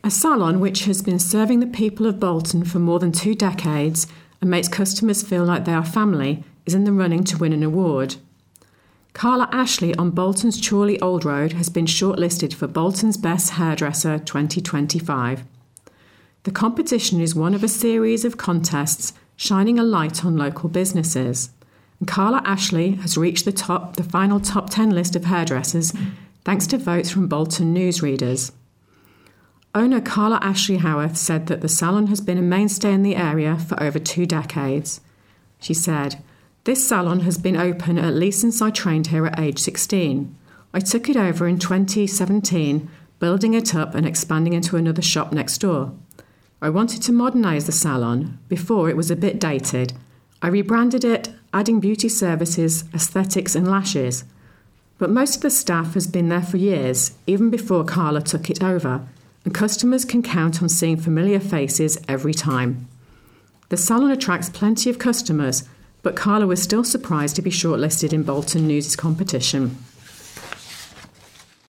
A salon which has been serving the people of Bolton for more than 2 decades and makes customers feel like they are family is in the running to win an award. Carla Ashley on Bolton's Chorley Old Road has been shortlisted for Bolton's Best Hairdresser 2025. The competition is one of a series of contests shining a light on local businesses. And Carla Ashley has reached the final top 10 list of hairdressers thanks to votes from Bolton newsreaders. Owner Carla Ashley Howarth said that the salon has been a mainstay in the area for over 2 decades. She said, "This salon has been open at least since I trained here at age 16. I took it over in 2017, building it up and expanding into another shop next door. I wanted to modernise the salon. Before it was a bit dated. I rebranded it, adding beauty services, aesthetics and lashes. But most of the staff has been there for years, even before Carla took it over, and customers can count on seeing familiar faces every time. The salon attracts plenty of customers, but Carla was still surprised to be shortlisted in Bolton News' competition."